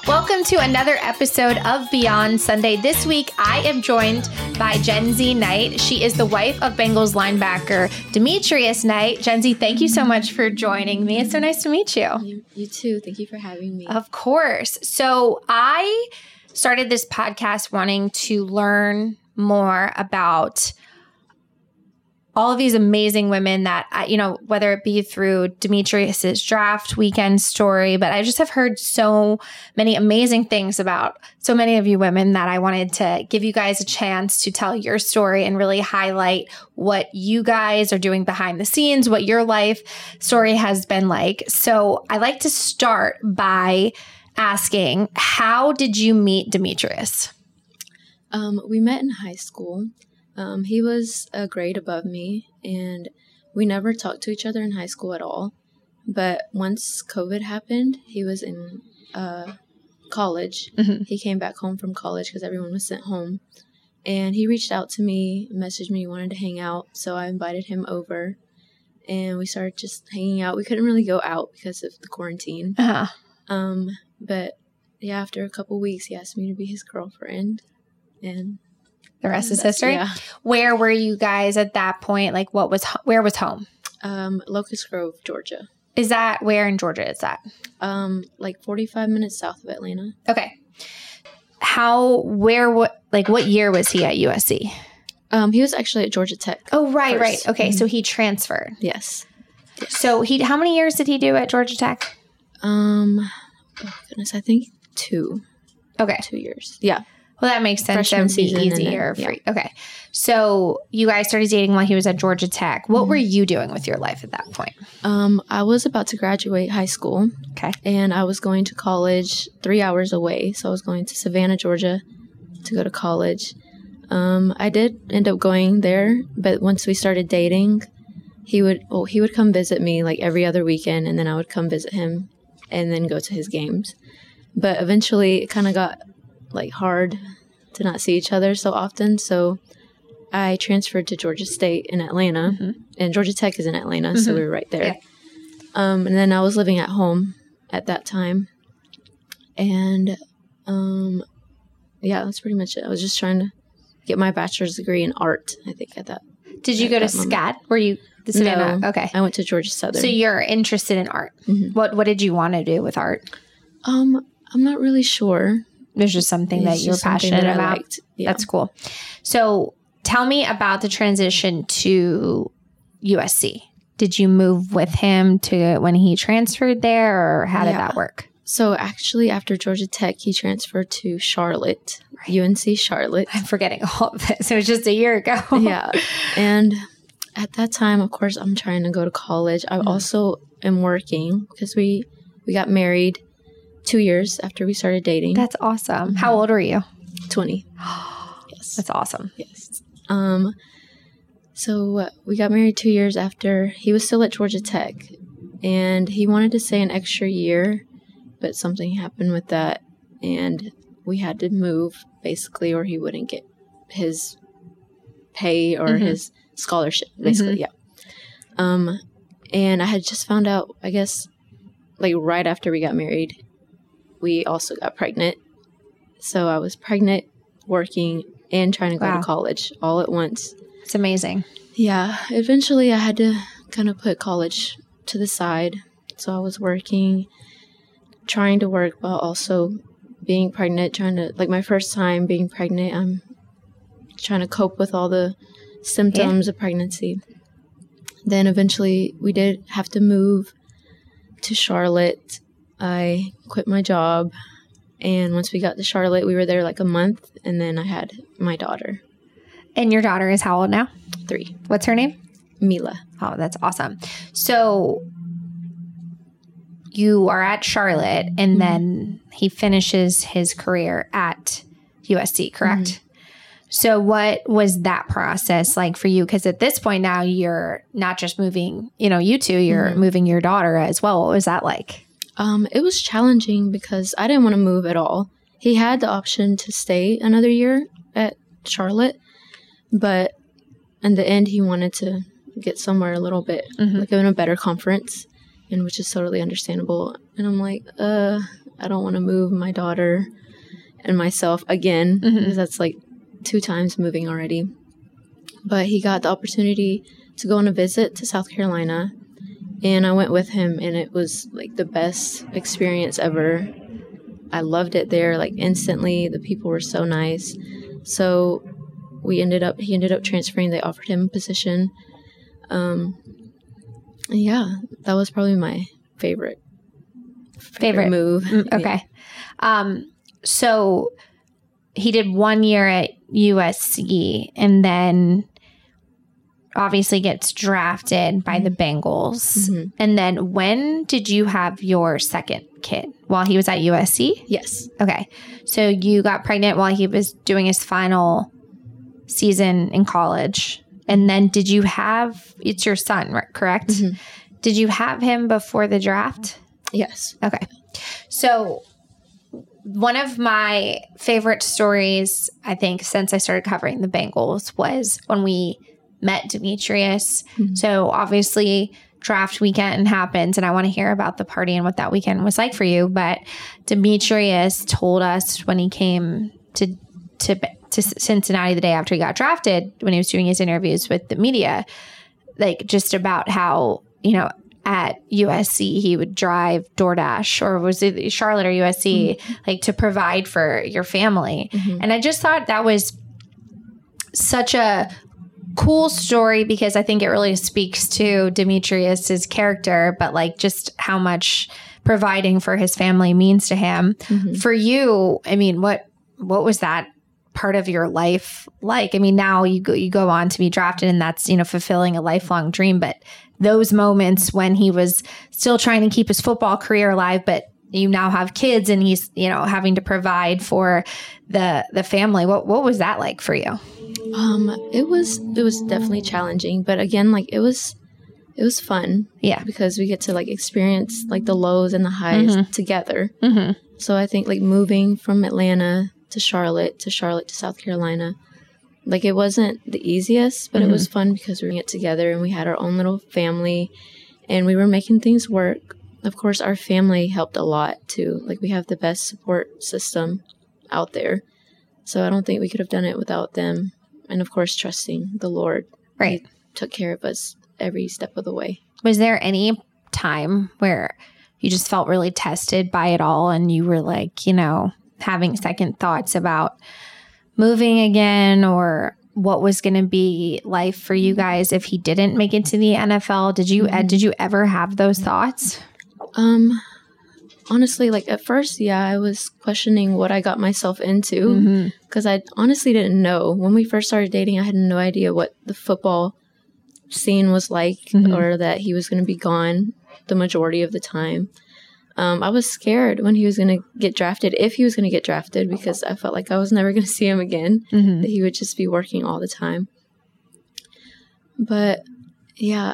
Welcome to another episode of Beyond Sunday. This week, I am joined by Jenzie Knight. She is the wife of Bengals linebacker Demetrius Knight. Jenzie, thank you so much for joining me. It's so nice to meet you. You too. Thank you for having me. Of course. So I started this podcast wanting to learn more about all of these amazing women that, whether it be through Demetrius's draft weekend story, but I just have heard so many amazing things about so many of you women that I wanted to give you guys a chance to tell your story and really highlight what you guys are doing behind the scenes, what your life story has been like. So I like to start by asking, how did you meet Demetrius? We met in high school. He was a grade above me, and we never talked to each other in high school at all. But once COVID happened, he was in college. Mm-hmm. He came back home from college because everyone was sent home. And he reached out to me, messaged me, wanted to hang out. So I invited him over, and we started just hanging out. We couldn't really go out because of the quarantine. Uh-huh. But yeah, after a couple weeks, he asked me to be his girlfriend, and the rest is history. Yeah. Where were you guys at that point? Like, where was home? Locust Grove, Georgia. Is that where in Georgia is that? Like 45 minutes south of Atlanta. Okay. What year was he at USC? He was actually at Georgia Tech. Oh, right. Okay. Mm-hmm. So he transferred. Yes. So how many years did he do at Georgia Tech? Oh goodness, I think 2. Okay. 2 years. Yeah. Well, that makes sense. That would be easier for you. Okay. So you guys started dating while he was at Georgia Tech. What were you doing with your life at that point? I was about to graduate high school. Okay. And I was going to college 3 hours away. So I was going to Savannah, Georgia to go to college. I did end up going there, but once we started dating, he would come visit me like every other weekend, and then I would come visit him and then go to his games. But eventually it kind of got like hard to not see each other so often. So I transferred to Georgia State in Atlanta, mm-hmm. and Georgia Tech is in Atlanta. Mm-hmm. So we were right there. Yeah. And then I was living at home at that time. And that's pretty much it. I was just trying to get my bachelor's degree in art, I think, at that. Did you go to SCAD? Were you the Savannah? No, okay. I went to Georgia Southern. So you're interested in art. Mm-hmm. What did you want to do with art? I'm not really sure. There's just something that you're passionate about. Yeah. That's cool. So tell me about the transition to USC. Did you move with him to when he transferred there, or how did that work? So actually, after Georgia Tech, he transferred to Charlotte, right. UNC Charlotte. I'm forgetting all of this. It was just a year ago. Yeah. And at that time, of course, I'm trying to go to college. I also am working because we got married 2 years after we started dating. That's awesome. Mm-hmm. How old were you? 20. Yes. That's awesome. Yes. So we got married 2 years after. He was still at Georgia Tech, and he wanted to stay an extra year, but something happened with that, and we had to move, basically, or he wouldn't get his pay or mm-hmm. his scholarship, basically, mm-hmm. Yeah. And I had just found out, I guess, like right after we got married, we also got pregnant. So I was pregnant, working, and trying to go to college all at once. It's amazing. Yeah. Eventually, I had to kind of put college to the side. So I was working, trying to work while also being pregnant, my first time being pregnant, I'm trying to cope with all the symptoms of pregnancy. Then eventually, we did have to move to Charlotte. I quit my job, and once we got to Charlotte, we were there like a month, and then I had my daughter. And your daughter is how old now? 3. What's her name? Mila. Oh, that's awesome. So you are at Charlotte, and mm-hmm. then he finishes his career at USC, correct? Mm-hmm. So what was that process like for you? Because at this point now, you're not just moving, you two, you're mm-hmm. moving your daughter as well. What was that like? It was challenging because I didn't want to move at all. He had the option to stay another year at Charlotte, but in the end, he wanted to get somewhere a little bit, mm-hmm. like in a better conference, and which is totally understandable. And I'm like, I don't want to move my daughter and myself again, because that's like 2 times moving already. But he got the opportunity to go on a visit to South Carolina, and I went with him, and it was like the best experience ever. I loved it there, like instantly. The people were so nice. So he ended up transferring. They offered him a position. Yeah, that was probably my favorite move. Okay. So he did 1 year at USC and then obviously gets drafted by the Bengals. And then when did you have your second kid? While he was at USC? Yes. Okay. So you got pregnant while he was doing his final season in college. And then did you have, it's your son, right, correct? Did you have him before the draft? Yes. Okay. So one of my favorite stories, I think, since I started covering the Bengals was when we met Demetrius. So obviously draft weekend happens, and I want to hear about the party and what that weekend was like for you. But Demetrius told us when he came to Cincinnati the day after he got drafted, when he was doing his interviews with the media, like just about how, you know, at USC, he would drive DoorDash, or was it Charlotte or USC, like to provide for your family. And I just thought that was such a cool story, because I think it really speaks to Demetrius's character, but like just how much providing for his family means to him. For you, I mean, what was that part of your life like? I mean, now you go on to be drafted, and that's, you know, fulfilling a lifelong dream. But those moments when he was still trying to keep his football career alive, but you now have kids and he's, you know, having to provide for the family. What was that like for you? It was definitely challenging, but again, like it was fun. Yeah. Because we get to like experience like the lows and the highs together. So I think like moving from Atlanta to Charlotte to South Carolina, like it wasn't the easiest, but it was fun because we were in it together and we had our own little family and we were making things work. Of course, our family helped a lot too. Like we have the best support system out there. So I don't think we could have done it without them. And of course, trusting the Lord. Right. He took care of us every step of the way. Was there any time where you just felt really tested by it all and you were like, you know, having second thoughts about moving again, or what was going to be life for you guys if he didn't make it to the NFL? Did you ever have those thoughts? Honestly, like at first, yeah, I was questioning what I got myself into, because I honestly didn't know. When we first started dating, I had no idea what the football scene was like, or that he was going to be gone the majority of the time. I was scared when he was going to get drafted, if he was going to get drafted, because I felt like I was never going to see him again, that he would just be working all the time. But yeah,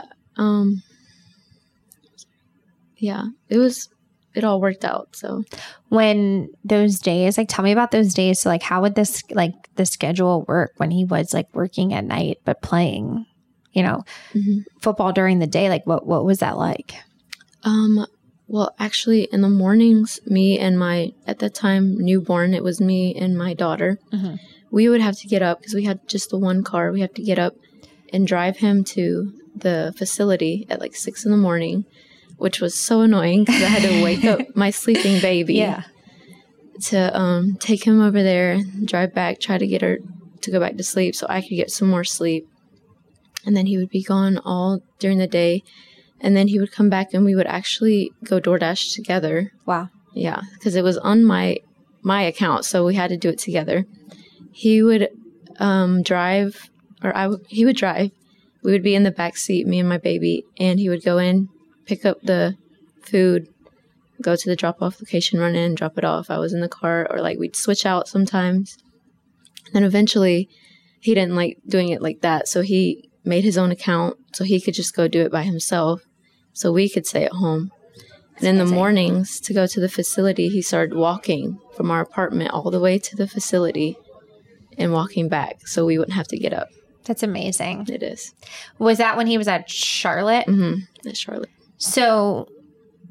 it all worked out. So when those days, like, tell me about those days. So like, how would this, like the schedule work when he was like working at night, but playing, you know, football during the day? Like what was that like? Well, actually in the mornings, me and my, at that time, newborn, it was me and my daughter. We would have to get up because we had just the one car. We had to get up and drive him to the facility at like 6 a.m, which was so annoying because I had to wake up my sleeping baby to take him over there, drive back, try to get her to go back to sleep so I could get some more sleep. And then he would be gone all during the day. And then he would come back and we would actually go DoorDash together. Wow. Yeah, because it was on my account, so we had to do it together. He would drive, or he would drive. We would be in the back seat, me and my baby, and he would go in, pick up the food, go to the drop-off location, run in, drop it off. I was in the car, or like we'd switch out sometimes. And then eventually, he didn't like doing it like that, so he made his own account so he could just go do it by himself, so we could stay at home. And in the mornings, to go to the facility, he started walking from our apartment all the way to the facility and walking back so we wouldn't have to get up. That's amazing. It is. Was that when he was at Charlotte? At Charlotte. So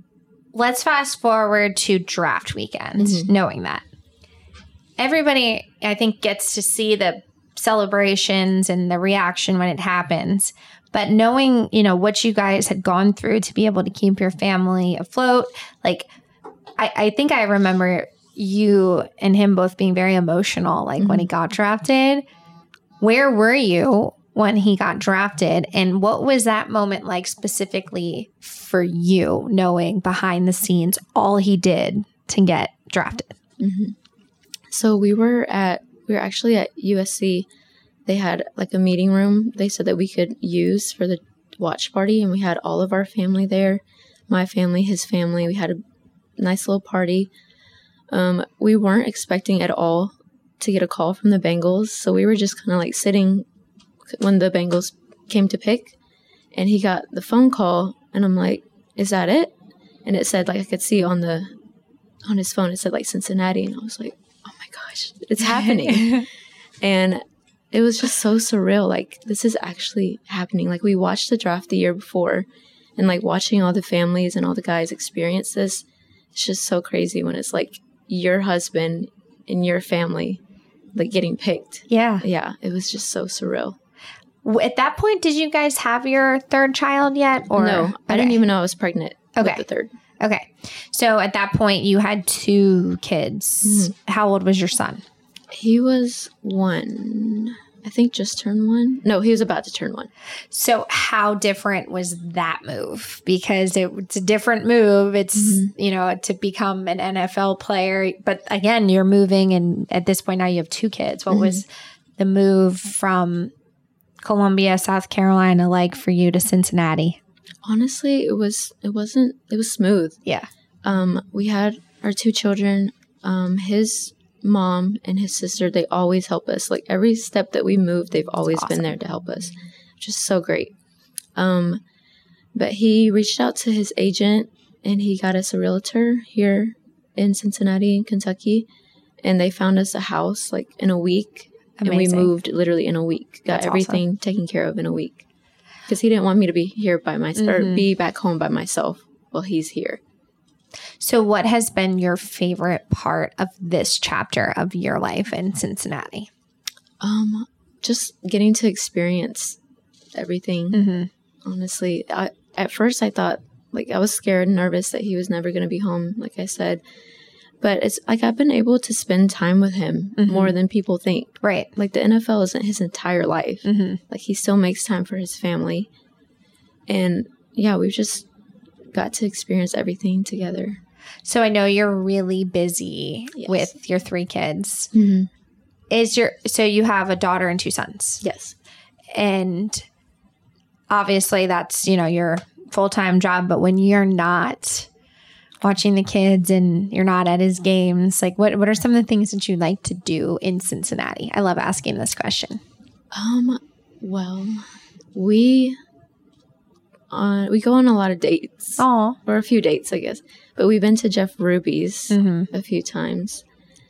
let's fast forward to draft weekend, knowing that. Everybody, I think, gets to see the celebrations and the reaction when it happens. But knowing, what you guys had gone through to be able to keep your family afloat, like, I think I remember you and him both being very emotional, like when he got drafted. Where were you when he got drafted? And what was that moment like specifically for you, knowing behind the scenes all he did to get drafted? So we were actually at USC. They had like a meeting room they said that we could use for the watch party, and we had all of our family there. My family, his family. We had a nice little party. We weren't expecting at all to get a call from the Bengals, so we were just kind of like sitting when the Bengals came to pick, and he got the phone call, and I'm like, is that it? And it said, like, I could see on his phone, it said like Cincinnati, and I was like, oh my gosh, it's happening. And it was just so surreal. Like, this is actually happening. Like, we watched the draft the year before, and like watching all the families and all the guys experience this, it's just so crazy when it's like your husband and your family like getting picked. Yeah. Yeah. It was just so surreal. At that point, did you guys have your third child yet? Or no, I didn't even know I was pregnant with the third. Okay. So at that point, you had 2 kids. How old was your son? He was 1. I think just turned 1. No, he was about to turn 1. So how different was that move? Because it's a different move. It's, to become an NFL player. But again, you're moving, and at this point now you have 2 kids. What was the move from Columbia, South Carolina like for you to Cincinnati? Honestly, it was smooth. Yeah. We had our 2 children. His mom and his sister, they always help us. Like, every step that we move, they've always been there to help us, which is so great. But he reached out to his agent, and he got us a realtor here in Cincinnati, Kentucky, and they found us a house like in a week. Amazing. And we moved literally in a week. Got everything taken care of in a week, because he didn't want me to be here by myself or be back home by myself while he's here. So what has been your favorite part of this chapter of your life in Cincinnati? Just getting to experience everything. Honestly, at first I thought, like, I was scared and nervous that he was never going to be home, like I said. But it's like I've been able to spend time with him more than people think. Right. Like, the NFL isn't his entire life. Like, he still makes time for his family. And yeah, we've just got to experience everything together. So I know you're really busy with your 3 kids. So you have a daughter and 2 sons. Yes. And obviously that's, your full-time job. But when you're not watching the kids and you're not at his games, like what are some of the things that you like to do in Cincinnati? I love asking this question. Well, we go on a lot of dates. Oh, or a few dates, I guess. But we've been to Jeff Ruby's a few times.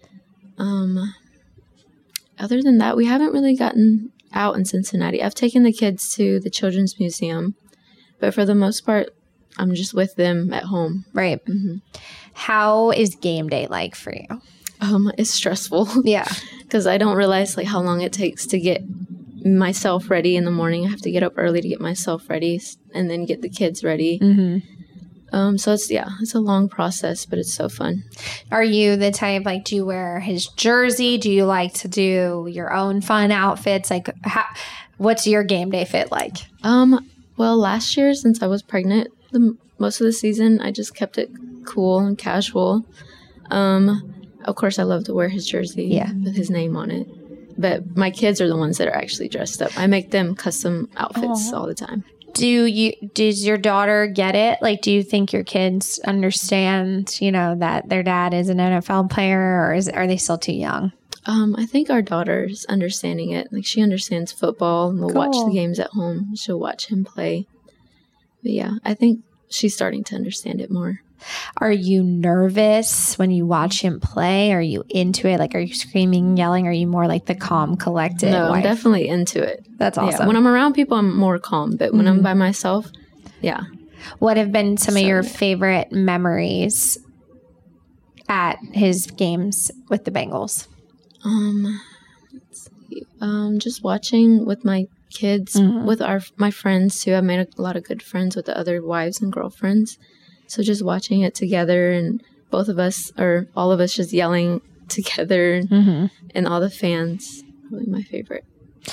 Other than that, we haven't really gotten out in Cincinnati. I've taken the kids to the Children's Museum, but for the most part, I'm just with them at home. Right. How is game day like for you? It's stressful. Yeah. Because I don't realize like how long it takes to get myself ready in the morning. I have to get up early to get myself ready and then get the kids ready. So it's a long process, but it's so fun. Are you the type, like, do you wear his jersey? Do you like to do your own fun outfits? Like, what's your game day fit like? Well, last year, since I was pregnant, most of the season, I just kept it cool and casual. Of course, I love to wear his jersey with his name on it. But my kids are the ones that are actually dressed up. I make them custom outfits all the time. Does your daughter get it? Like, do you think your kids understand, that their dad is an NFL player, or are they still too young? I think our daughter's understanding it. Like, she understands football and will watch the games at home. She'll watch him play. But yeah, I think she's starting to understand it more. Are you nervous when you watch him play? Are you into it? Like, are you screaming, yelling? Are you more like the calm, collected wife? I'm definitely into it. That's awesome. Yeah. When I'm around people, I'm more calm. But when I'm by myself, yeah. What have been some of your favorite memories at his games with the Bengals? Let's see. Just watching with my kids, with my friends too. I made a lot of good friends with the other wives and girlfriends. So just watching it together, and both of us, or all of us, just yelling together, and all the fans, probably my favorite.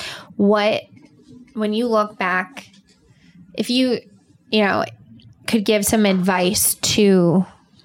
When you look back, if you could give some advice to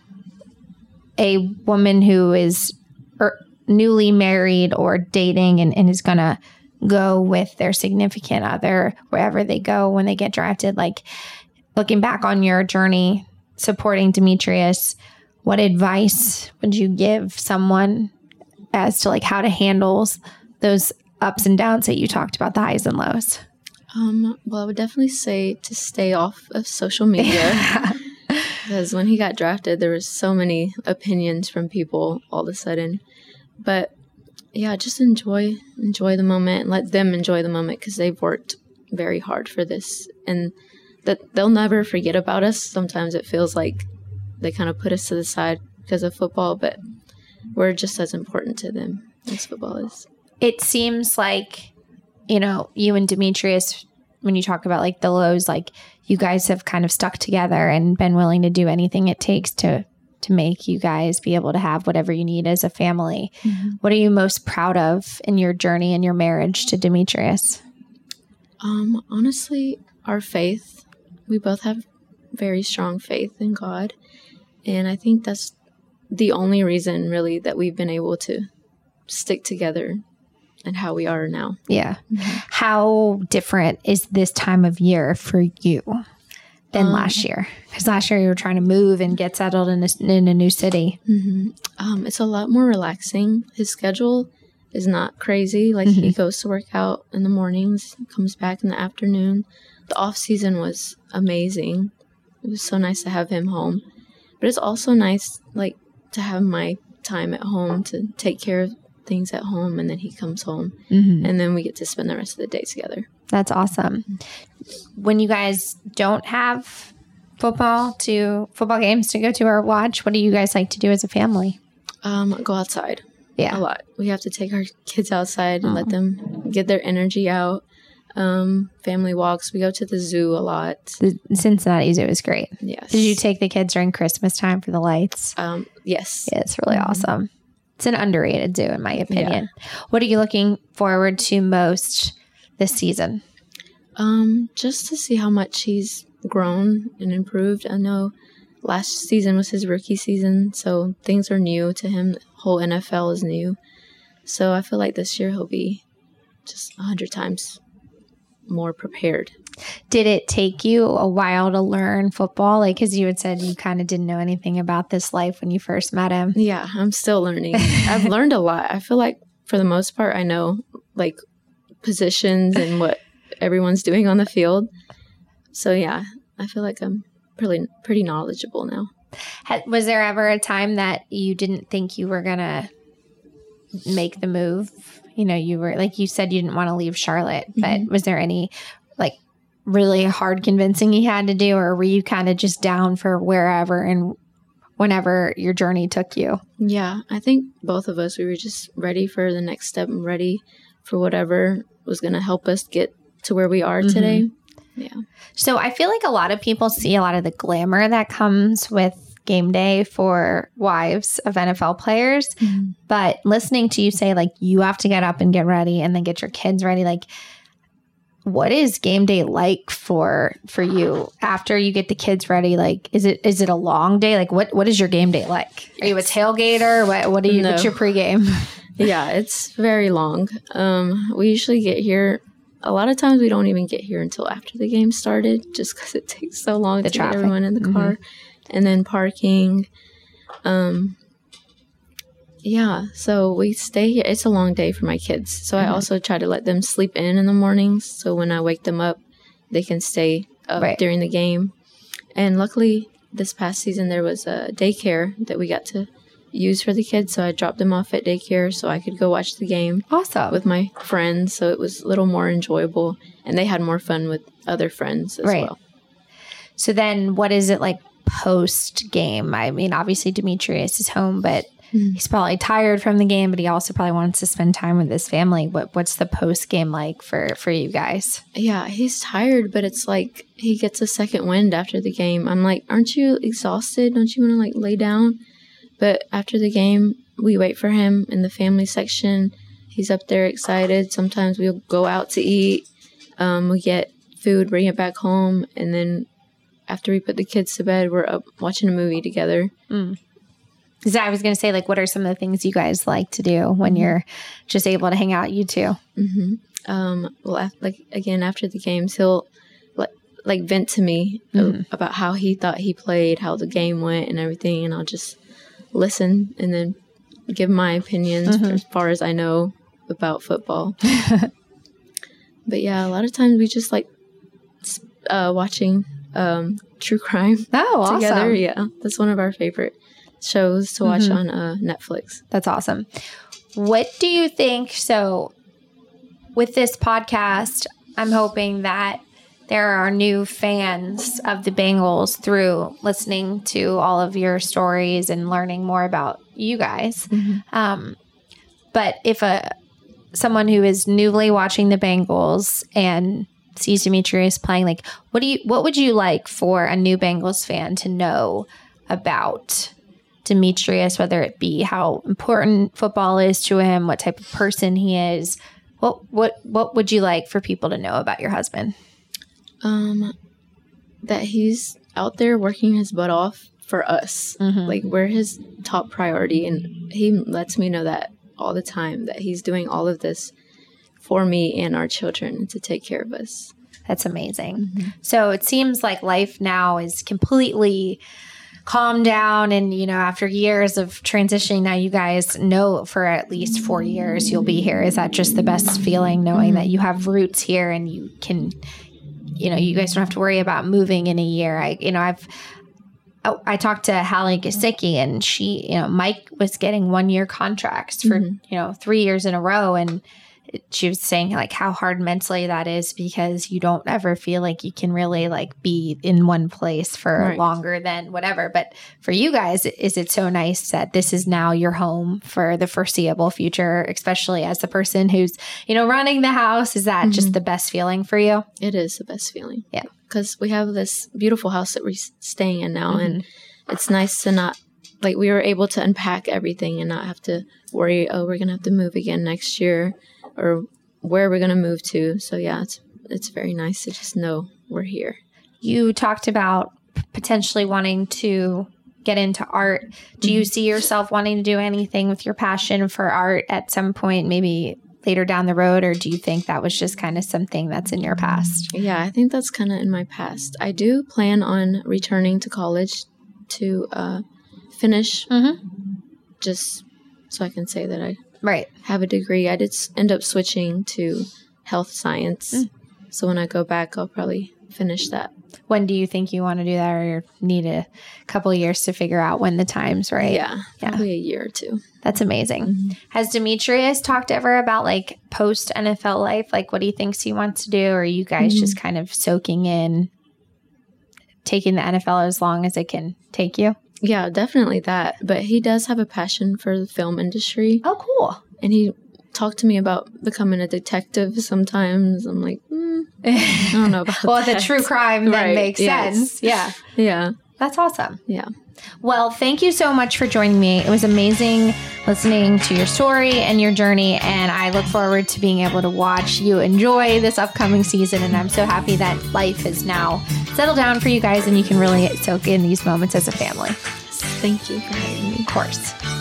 a woman who is newly married or dating and is going to go with their significant other wherever they go when they get drafted, like looking back on your journey supporting Demetrius, what advice would you give someone as to like how to handle those ups and downs that you talked about, the highs and lows? Well, I would definitely say to stay off of social media because when he got drafted, there was so many opinions from people all of a sudden. But yeah, just enjoy the moment and let them enjoy the moment because they've worked very hard for this, and that they'll never forget about us. Sometimes it feels like they kind of put us to the side because of football, but we're just as important to them as football is. It seems like, you and Demetrius, when you talk about like the lows, like you guys have kind of stuck together and been willing to do anything it takes to make you guys be able to have whatever you need as a family. What are you most proud of in your journey and your marriage to Demetrius? Honestly, our faith. We both have very strong faith in God. And I think that's the only reason really that we've been able to stick together and how we are now. Yeah. How different is this time of year for you than last year? Because last year you were trying to move and get settled in a new city. It's a lot more relaxing. His schedule is not crazy. Like he goes to work out in the mornings, comes back in the afternoon. The off season was amazing. It was so nice to have him home. But it's also nice like to have my time at home to take care of things at home, and then he comes home and then we get to spend the rest of the day together. That's awesome. When you guys don't have football games to go to or watch, what do you guys like to do as a family? Go outside. Yeah. A lot. We have to take our kids outside and let them get their energy out. Family walks. We go to the zoo a lot. The Cincinnati Zoo is great. Yes. Did you take the kids during Christmas time for the lights? Yes. Yeah, it's really awesome. It's an underrated zoo, in my opinion. Yeah. What are you looking forward to most this season? Just to see how much he's grown and improved. I know last season was his rookie season, so things are new to him. The whole NFL is new. So I feel like this year he'll be just 100 times more prepared. Did it take you a while to learn football? Like, because you had said you kind of didn't know anything about this life when you first met him. Yeah, I'm still learning. I've learned a lot. I feel like for the most part, I know like positions and what everyone's doing on the field. So yeah, I feel like I'm pretty knowledgeable now. Was there ever a time that you didn't think you were going to make the move? You were, like you said, you didn't want to leave Charlotte, but was there any like really hard convincing you had to do, or were you kind of just down for wherever and whenever your journey took you? Yeah, I think both of us, we were just ready for the next step and ready for whatever was going to help us get to where we are today. Yeah. So I feel like a lot of people see a lot of the glamour that comes with game day for wives of NFL players. But listening to you say like you have to get up and get ready and then get your kids ready, like what is game day like for you after you get the kids ready? Like, is it a long day? Like what is your game day like? Are you a tailgater? What are you? No. What's your pregame? Yeah, it's very long. We usually get here. A lot of times we don't even get here until after the game started, just because it takes so long to get everyone in the car, and then parking. Yeah, so we stay here. It's a long day for my kids. So I also try to let them sleep in the mornings. So when I wake them up, they can stay up during the game. And luckily, this past season, there was a daycare that we got to use for the kids. So I dropped them off at daycare so I could go watch the game with my friends. So it was a little more enjoyable. And they had more fun with other friends as well. So then what is it like post game? I mean, obviously Demetrius is home, but he's probably tired from the game, but he also probably wants to spend time with his family. What's the post game like for you guys? Yeah, he's tired, but it's like he gets a second wind after the game. I'm like, aren't you exhausted? Don't you want to like lay down? But after the game, we wait for him in the family section. He's up there excited. Sometimes we'll go out to eat. We get food, bring it back home, and then after we put the kids to bed, we're up watching a movie together. Because I was going to say, like, what are some of the things you guys like to do when you're just able to hang out, you two? Well, again, after the games, he'll like vent to me about how he thought he played, how the game went, and everything, and I'll just listen and then give my opinions as far as I know about football. But yeah, a lot of times we just like watching true crime together. Awesome. Yeah, that's one of our favorite shows to watch on Netflix. That's awesome. What do you think? So with this podcast, I'm hoping that there are new fans of the Bengals through listening to all of your stories and learning more about you guys. But if someone who is newly watching the Bengals and sees Demetrius playing, like, what would you like for a new Bengals fan to know about Demetrius, whether it be how important football is to him, what type of person he is? What would you like for people to know about your husband? That he's out there working his butt off for us. Like, we're his top priority, and he lets me know that all the time, that he's doing all of this for me and our children to take care of us. That's amazing. So it seems like life now is completely calmed down, and after years of transitioning, now you guys know for at least 4 years you'll be here. Is that just the best feeling, knowing that you have roots here and you can, you guys don't have to worry about moving in a year? I talked to Hallie Gesicki, and she, Mike was getting 1-year contracts for 3 years in a row, and she was saying like how hard mentally that is, because you don't ever feel like you can really like be in one place for longer than whatever. But for you guys, is it so nice that this is now your home for the foreseeable future, especially as the person who's, running the house? Is that just the best feeling for you? It is the best feeling. Yeah. Because we have this beautiful house that we're staying in now, and it's nice to not, like, we were able to unpack everything and not have to worry, we're going to have to move again next year, or where we're going to move to. So yeah, it's very nice to just know we're here. You talked about potentially wanting to get into art. Do you see yourself wanting to do anything with your passion for art at some point, maybe later down the road, or do you think that was just kind of something that's in your past? Yeah, I think that's kind of in my past. I do plan on returning to college to finish, just so I can say that I have a degree. I did end up switching to health science. So when I go back, I'll probably finish that. When do you think you want to do that, or you need a couple of years to figure out when the time's right? Yeah, probably a year or two. That's amazing. Has Demetrius talked ever about like post NFL life? Like what he thinks he wants to do, or are you guys just kind of soaking in, taking the NFL as long as it can take you? Yeah, definitely that. But he does have a passion for the film industry. Oh, cool. And he talked to me about becoming a detective sometimes. I'm like, I don't know about well, that. The true crime then makes sense. Yeah. Yeah. That's awesome. Yeah. Well, thank you so much for joining me. It was amazing listening to your story and your journey, and I look forward to being able to watch you enjoy this upcoming season, and I'm so happy that life is now settled down for you guys and you can really soak in these moments as a family. Thank you for having me. Of course.